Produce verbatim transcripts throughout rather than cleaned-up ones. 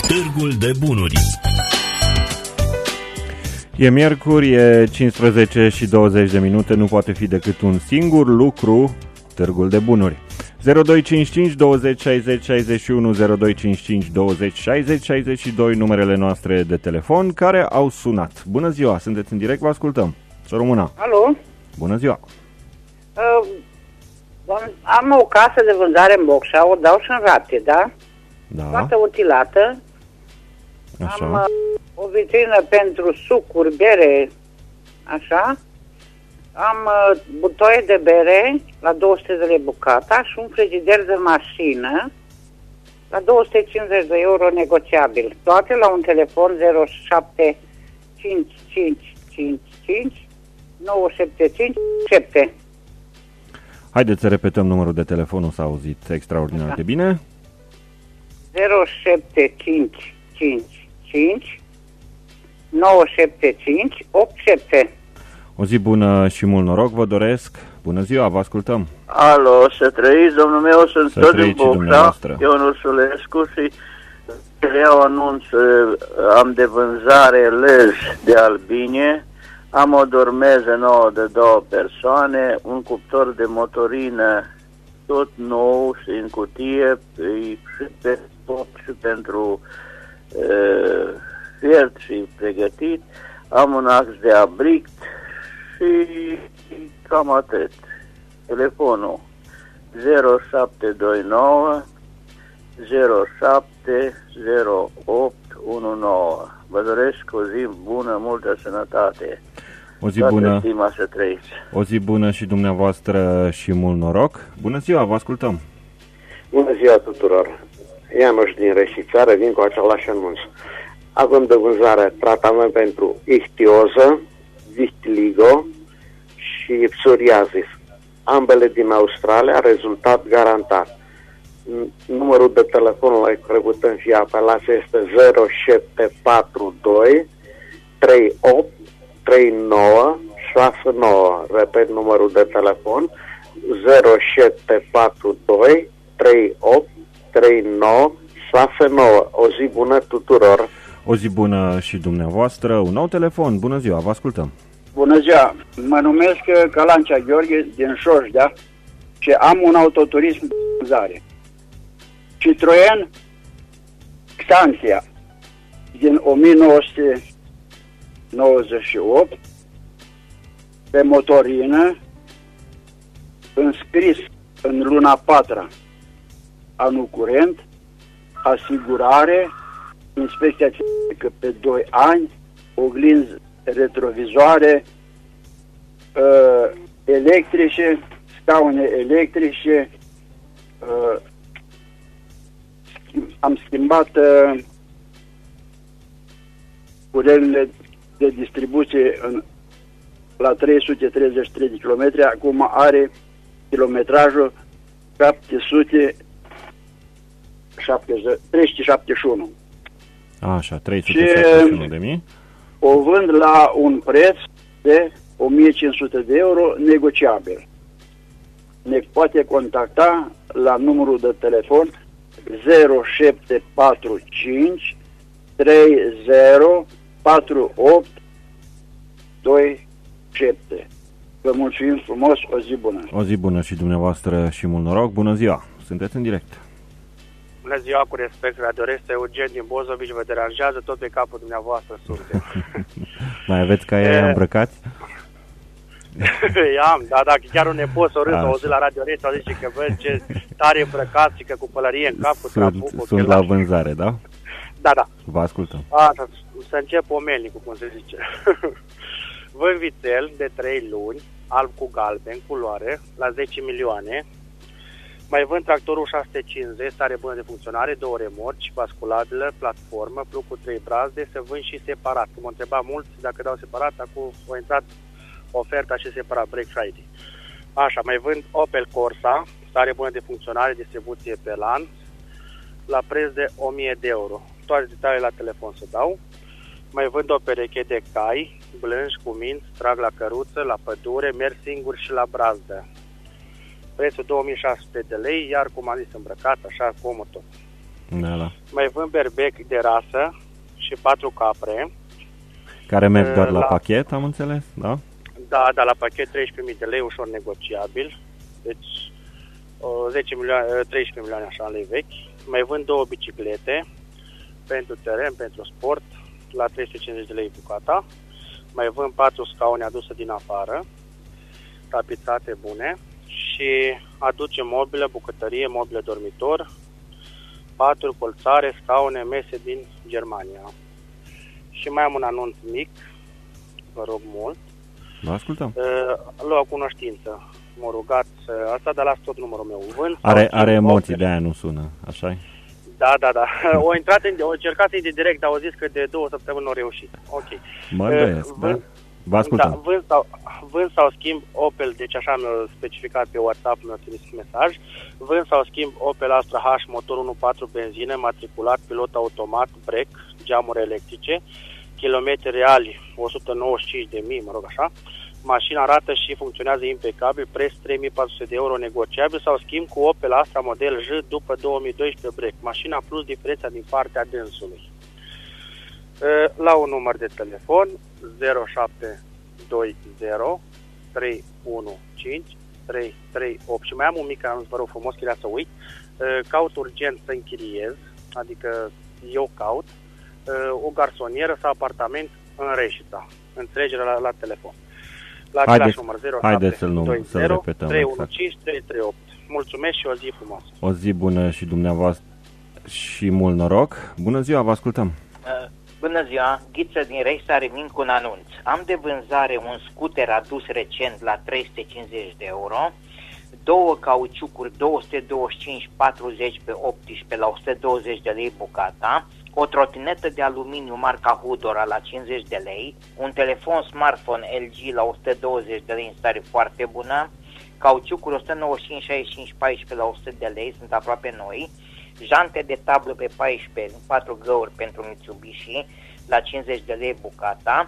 Târgul de Bunuri. E miercuri, e cincisprezece și douăzeci de minute, nu poate fi decât un singur lucru, Târgul de Bunuri. zero doi cinci cinci douăzeci șaizeci șaizeci și unu, zero doi cinci cinci douăzeci șaizeci șaizeci și doi, numerele noastre de telefon care au sunat. Bună ziua, sunteți în direct, vă ascultăm. Să rămână. Alo? Bună ziua. Uh, am o casă de vânzare în Bocșa, o dau și în rate, da? Da. Toată utilată. Așa. Am uh, o vitrină pentru sucuri, bere, așa. Am uh, butoie de bere la două sute de lei bucata și un frigider de mașină la două sute cincizeci de euro negociabil. Toate la un telefon zero șapte cinci cinci cinci cinci nouă șapte cinci șapte. Haideți să repetăm numărul de telefon, o să auziți extraordinar de bine. zero șapte cinci cinci cinci nouă șapte cinci opt șapte. O zi bună și mult noroc vă doresc. Bună ziua, vă ascultăm. Alo, să trăiți, domnul meu, sunt să tot din Bocșa, Ion Ursulescu și eu anunț, am de vânzare lej de albine, am o dormeză nouă de două persoane, un cuptor de motorină tot nou și în cutie, și, pe, și pentru uh, fiert și pregătit, am un ax de abrict și cam atât. Telefonul zero șapte doi nouă zero șapte zero opt unu nouă. Vă doresc o zi bună, multă sănătate. O zi bună. Stima să trăiți. O zi bună și dumneavoastră și mult noroc. Bună ziua, vă ascultăm. Bună ziua tuturor. Ianuș din Reșițară, vin cu același anunț. Avem de vânzare tratament pentru ichtioză, vitiligo și psoriazis. Ambele din Australia, rezultat garantat. Numărul de telefon la care putem fi apelați este zero șapte patru doi trei opt trei nouă șase nouă. Repet numărul de telefon zero șapte patru doi trei opt trei nouă șase nouă. O zi bună tuturor. O zi bună și dumneavoastră. Un nou telefon. Bună ziua, vă ascultăm. Bună ziua, mă numesc Calancea Gheorghe din Șoșdea și am un autoturism de vânzare. Citroen Xantia din o mie nouă sute nouăzeci și opt, pe motorină, înscris în luna patra anul curent, asigurare, inspecția tehnică pe doi ani, oglinzi retrovizoare, uh, electrice, scaune electrice, uh, am schimbat uh, curelele de distribuție în, la trei sute treizeci și trei de kilometri, acum are kilometrajul șapte sute șaptezeci și unu. Așa, trei sute șaptezeci și unu de mii. O vând la un preț de o mie cinci sute de euro negociabil. Ne poate contacta la numărul de telefon zero șapte patru cinci trei zero patru opt doi șapte. Vă mulțumim frumos, o zi bună. O zi bună și dumneavoastră și mult noroc. Bună ziua, sunteți în direct. Bună ziua, cu respect, radioreste Eugen din Bozovici, vă deranjează, tot pe capul dumneavoastră suntem. Mai aveți ca ei îmbrăcați? Am, da, da, chiar un nepot s-o râs, o auzit la radioreste, au zis că văd ce tare îmbrăcați și că cu pălărie în cap, cu trabuc, cu Sunt la vânzare, da? Da, da. Vă ascultăm. Așa, să încep omelnicul, cum se zice. Vând vițel de trei luni, alb cu galben, culoare, la zece milioane. Mai vând tractorul șase sute cincizeci, stare bună de funcționare, două remorci, basculabilă, platformă, plug cu trei brazde, să vând și separat. Că m-au întrebat mulți dacă dau separat, acum a intrat oferta și separat, Black Friday. Așa, mai vând Opel Corsa, stare bună de funcționare, distribuție pe lanț, la preț de o mie de euro. Toate detaliile la telefon să dau. Mai vând o pereche de cai, blânși cu minți, trag la căruță, la pădure, merg singur și la brazdă. Prețul două mii șase sute de lei, iar cum am zis, îmbrăcat, așa, comod tot. Da, da. Mai vând berbec de rasă și patru capre. Care merg doar la, la pachet, am înțeles, da? Da, da, la pachet treisprezece mii de lei, ușor negociabil. Deci zece milioane, treisprezece milioane așa în lei vechi. Mai vând două biciclete pentru teren, pentru sport, la trei sute cincizeci de lei bucata. Mai vând patru scaune aduse din afară, tapizate bune, și aduce mobilă, bucătărie, mobilă dormitor, paturi, colțare, scaune, mese din Germania. Și mai am un anunț mic, vă rog mult. Vă ascultăm. Uh, lua cunoștință. M-a rugat uh, asta, dar las tot numărul meu. Vând are are emoții, de aia nu sună, așa-i? Da, da, da. O intrat în, o încercat în direct, dar au zis că de două săptămâni nu au reușit. Ok. Mă îndoiesc, uh, da? Vă ascultăm. Da, vând sau, vând sau schimb Opel, deci așa mi-a specificat pe WhatsApp, mi-a trimis mesaj. Vând sau schimb Opel Astra H, motor unu virgulă patru benzină, matriculat, pilot automat, brec, geamuri electrice, kilometri reali o sută nouăzeci și cinci de mii, mă rog așa. Mașina arată și funcționează impecabil, preț trei mii patru sute de euro negociabil, sau schimb cu Opel Astra model J după două mii doisprezece brec. Mașina plus diferența din partea dânsului. La un număr de telefon zero șapte doi zero trei unu cinci trei trei opt. Și mai am un mic anunț, vă rog frumos, chiar să uit. Caut urgent să închiriez, adică eu caut o garsonieră sau apartament în Reșița. Înțelegere la, la telefon. La același număr zero șapte doi zero trei unu cinci trei trei opt. Mulțumesc și o zi frumoasă. O zi bună și dumneavoastră și mult noroc. Bună ziua, vă ascultăm. Uh, bună ziua, Ghiță din Reșița, revin cu un anunț. Am de vânzare un scooter adus recent la trei sute cincizeci de euro, două cauciucuri două sute douăzeci și cinci patruzeci pe optsprezece la o sută douăzeci de lei bucata, o trotinetă de aluminiu marca Hudora la cincizeci de lei, un telefon smartphone L G la o sută douăzeci de lei în stare foarte bună, cauciucuri o sută nouăzeci și cinci șaizeci și cinci paisprezece la o sută de lei, sunt aproape noi, jante de tablă pe paisprezece, patru găuri pentru Mitsubishi la cincizeci de lei bucata,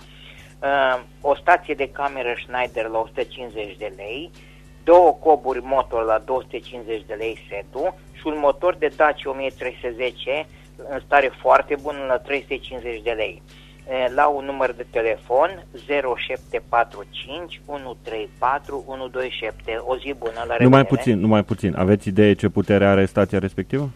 o stație de cameră Schneider la o sută cincizeci de lei, două coburi motor la două sute cincizeci de lei setul și un motor de Dacia o mie trei sute zece în stare foarte bună la trei sute cincizeci de lei. La un număr de telefon zero șapte patru cinci unu trei patru unu doi șapte. O zi bună, la revedere. Numai puțin, numai puțin. Aveți idee ce putere are stația respectivă?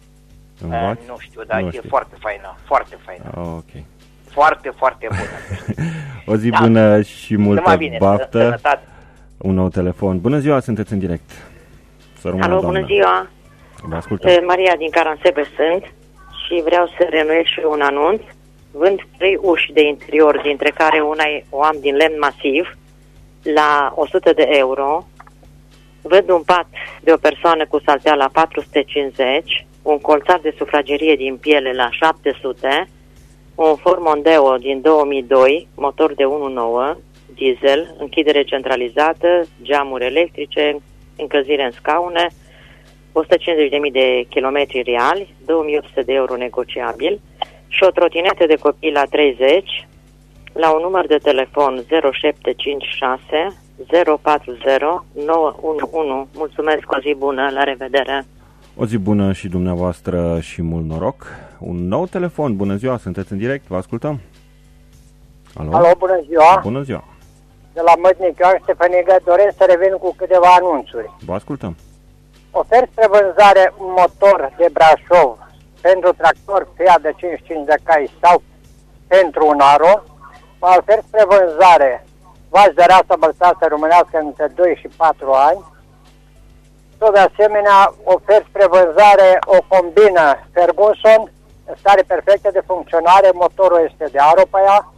Uh, nu știu, dar nu e știu. foarte faină, foarte faină. Oh, ok. Foarte, foarte bună. O zi da. bună și multă bine, baftă. Sănătate. Un nou telefon. Bună ziua, sunteți în direct. Alo, bună ziua. Vă ascultăm. Maria din Caransebeș sunt și vreau să renuiesc și un anunț. Vând trei uși de interior, dintre care una o am din lemn masiv, la o sută de euro. Vând un pat de o persoană cu saltea la patru sute cincizeci, un colțar de sufragerie din piele la șapte sute, un Ford Mondeo din două mii doi, motor de unu virgulă nouă, diesel, închidere centralizată, geamuri electrice, încălzire în scaune, o sută cincizeci de mii de kilometri reali, două mii opt sute de euro negociabil și o trotinetă de copii la treizeci, la un număr de telefon zero șapte cinci șase zero patru zero nouă unu unu. Mulțumesc, o zi bună, la revedere! O zi bună și dumneavoastră și mult noroc. Un nou telefon, bună ziua, sunteți în direct, vă ascultăm. Alo, Alo bună ziua! Bună ziua! De la Mădnică, Ștefănigă, doresc să revin cu câteva anunțuri. Vă ascultăm. Ofer spre vânzare un motor de Brașov pentru tractor Fiat de cincizeci și cinci de cai sau pentru un Aro. Mă ofer spre vânzare vaci de rasă bălțată românească între doi și patru ani. Tot de asemenea ofer spre vânzare o combină Ferguson în stare perfectă de funcționare, motorul este de Aro pe ea.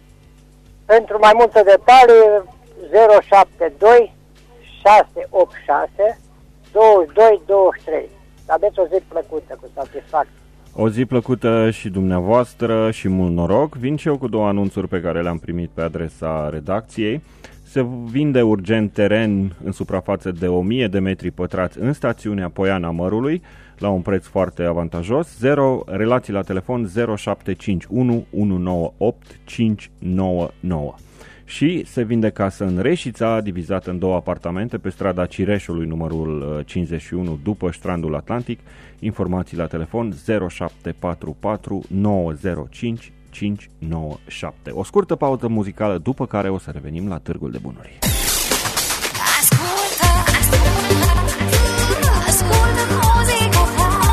Pentru mai multe detalii zero șapte doi șase opt șase douăzeci și doi douăzeci și trei. Aveți o zi plăcută, cu satisfacție. O zi plăcută și dumneavoastră și mult noroc. Vin și eu cu două anunțuri pe care le-am primit pe adresa redacției. Se vinde urgent teren în suprafață de o mie de metri pătrați în stațiunea Poiana Mărului la un preț foarte avantajos. zero relații la telefon zero șapte cinci unu unu nouă opt cinci nouă nouă. și se vinde casă în Reșița, divizată în două apartamente pe strada Cireșului, numărul cincizeci și unu, după Strandul Atlantic. Informații la telefon zero șapte patru patru nouă zero cinci cinci nouă șapte. O scurtă pauză muzicală, după care o să revenim la Târgul de Bunuri. Ascultă, ascultă, ascultă muzica,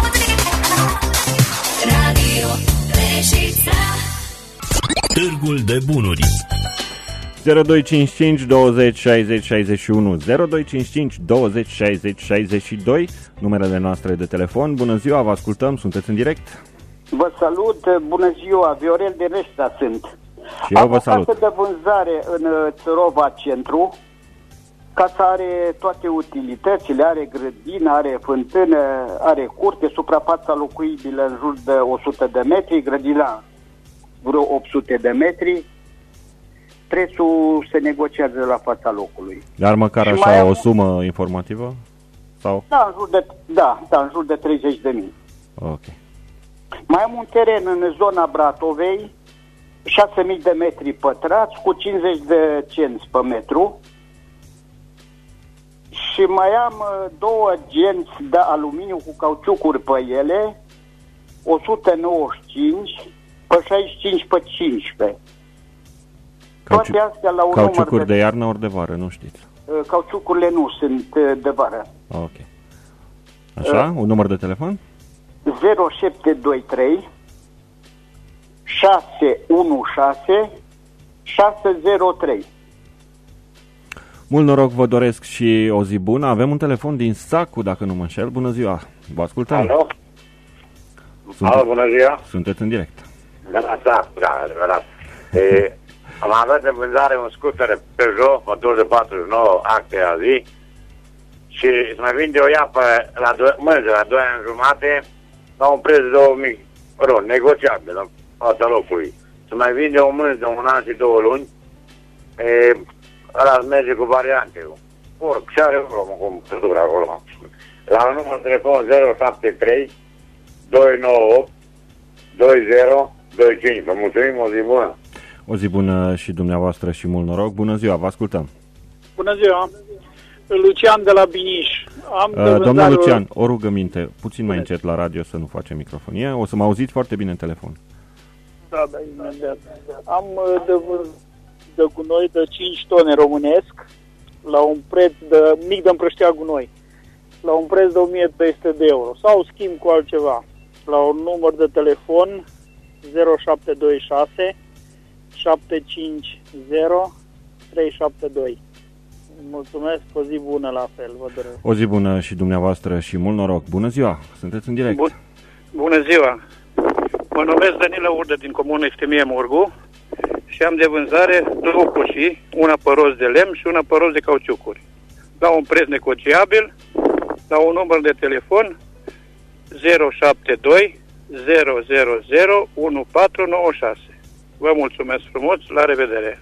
Radio Reșița. Târgul de Bunuri. zero doi cinci cinci douăzeci șaizeci șaizeci și unu, zero doi cinci cinci douăzeci șaizeci șaizeci și doi, numerele noastre de telefon. Bună ziua, vă ascultăm, sunteți în direct. Vă salut, bună ziua, Viorel de Reșta sunt. Și eu vă salut. Am o casă de vânzare în Țărova Centru. Casa are toate utilitățile, are grădină, are fântână, are curte, suprafața locuibilă în jur de o sută de metri, grădina vreo opt sute de metri. Prețul se negociază la fața locului. Dar măcar Și așa am... o sumă informativă? Sau? Da, în jur de, da, da, în jur de treizeci de mii. Ok. Mai am un teren în zona Bratovei, șase mii de metri pătrați, cu cincizeci de cenți pe metru. Și mai am două genți de aluminiu cu cauciucuri pe ele, o sută nouăzeci și cinci pe șaizeci și cinci pe cincisprezece. Cauciu... Toate astea la un Cauciucuri număr de... de iarnă ori de vară, nu știți? Cauciucurile nu sunt de vară. Ok. Așa, uh, un număr de telefon? zero șapte doi trei șase unu șase șase zero trei. Mult noroc vă doresc și o zi bună. Avem un telefon din Sacu, dacă nu mă înșel. Bună ziua, vă ascultăm. Alo? Sunte... Alo, bună ziua. Sunteți în direct. Da, da, da, adevărat. E, am avut de vânzare un scooter Peugeot, motor de patruzeci și nouă, acte a zi, și se mai vinde o iapă la doi, mânză, la doi ani jumate, la un preț de două mii, rog, negociabil, la fața locului. Se mai vinde o mânză de un an și două luni, e, ăla merge cu variante. Porc, și are o cumpărătură acolo. La un număr de telefon zero șapte trei doi nouă opt doi zero doi cinci. Vă mulțumim, o zi bună. O zi bună și dumneavoastră și mult noroc. Bună ziua, vă ascultăm. Bună ziua, Lucian de la Biniș. Am uh, domnul Lucian, o rugăminte, puțin mai încet la radio să nu facem microfonie. O să mă auziți foarte bine în telefon. Da, da, imediat. Am de, de gunoi de cinci tone românesc, la un preț de mic de împrăștea gunoi, la un preț de o mie trei sute de euro. Sau schimb cu altceva, la un număr de telefon zero șapte doi șase șapte cinci zero trei șapte doi. Mulțumesc, o zi bună la fel, vă doresc. O zi bună și dumneavoastră și mult noroc. Bună ziua, sunteți în direct. Bun. Bună ziua, mă numesc Danila Urdă din Comună Eftimie Murgu și am de vânzare două cușii, una pe rost de lemn și una pe rost de cauciucuri, la un preț negociabil, la un număr de telefon zero șapte doi zero zero zero unu patru nouă șase. Vă mulțumesc frumos, la revedere!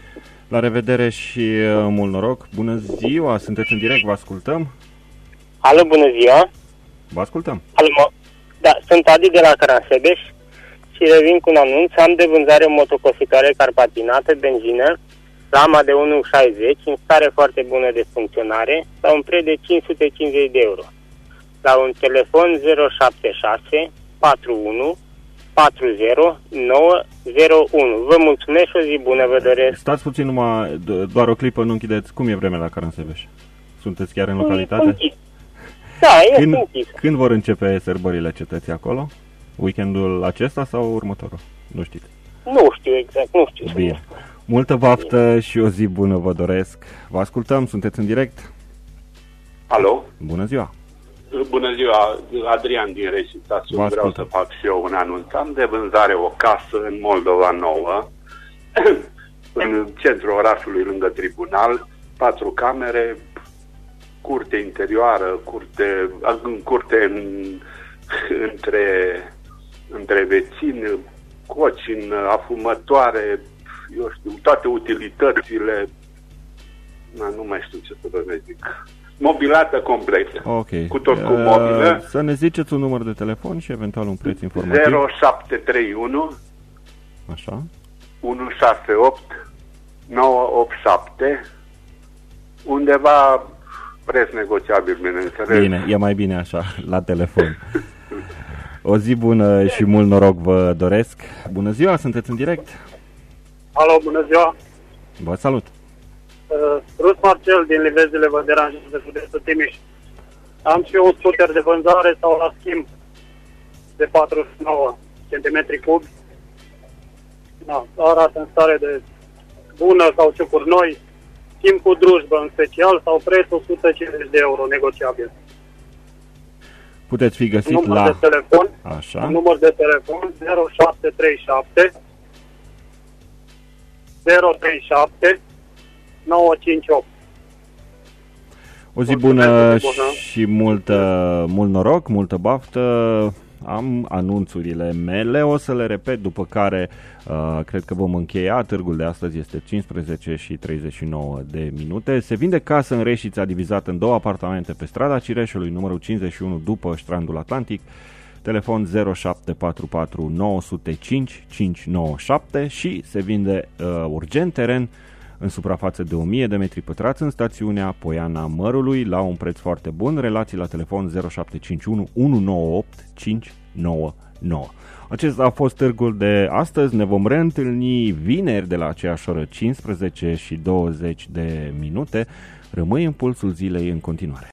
La revedere și uh, mult noroc. Bună ziua, sunteți în direct, vă ascultăm. Alo, bună ziua. Vă ascultăm. Alo, da, sunt Adi de la Caransebeș și revin cu un anunț. Am de vânzare o motocositoare carpatinată, benzină, lama de unu șaizeci, în stare foarte bună de funcționare, la un preț de cinci sute cincizeci de euro. La un telefon zero șapte șase patru unu patru zero nouă zero unu. Vă mulțumesc și o zi bună, vă doresc. Stați puțin numai, doar o clipă, nu închideți. Cum e vremea la Caransebeș? Sunteți chiar în localitate? Da, e când, închis. Când vor începe sărbările cetății acolo? Weekendul acesta sau următorul? Nu știți? Nu știu exact, nu știu. Bine. Multă baftă și o zi bună vă doresc. Vă ascultăm, sunteți în direct. Alo? Bună ziua. Bună ziua, Adrian din Reșița. Vreau să fac și eu un anunț. Am de vânzare o casă în Moldova Nouă, în centrul orașului, lângă tribunal, patru camere, curte interioară, curte, în curte în, între, între vecini, coci în afumătoare, eu știu, toate utilitățile, nu mai știu ce să vă zic. Mobilată completă. Ok. Cu tot cu mobilă. Uh, să ne ziceți un număr de telefon și eventual un preț informativ. zero șapte trei unu Așa. unu șase opt nouă opt șapte, undeva preț negociabil, bineînțeles. Bine, e mai bine așa, la telefon. O zi bună și mult noroc vă doresc. Bună ziua, sunteți în direct? Alo, bună ziua! Vă salut! Uh, Rus Marcel din Livezile vă deranjează, județul Timiș. Am și eu un scooter de vânzare sau la schimb de patruzeci și nouă centimetri cubi. Da, arată în stare de bună, cauciucuri noi, schimb cu drujbă în special sau preț o sută cincizeci de euro negociabil. Puteți fi găsit număr la... de telefon, Așa. număr de telefon zero șapte trei șapte zero trei șapte nouă cinci opt. O zi bună și mult, mult noroc, multă baftă. Am anunțurile mele, o să le repet, după care uh, cred că vom încheia. Târgul de astăzi este cincisprezece și treizeci și nouă de minute. Se vinde casă în Reșița, divizată în două apartamente pe strada Cireșului, numărul cincizeci și unu, după Strandul Atlantic. Telefon zero șapte patru patru nouă zero cinci cinci nouă șapte și se vinde uh, urgent teren în suprafață de o mie de metri pătrați în stațiunea Poiana Mărului la un preț foarte bun. Relații la telefon zero șapte cinci unu unu nouă opt cinci nouă nouă. Acesta a fost târgul de astăzi. Ne vom reîntâlni vineri de la aceeași oră, cincisprezece și douăzeci de minute. Rămâi în pulsul zilei în continuare.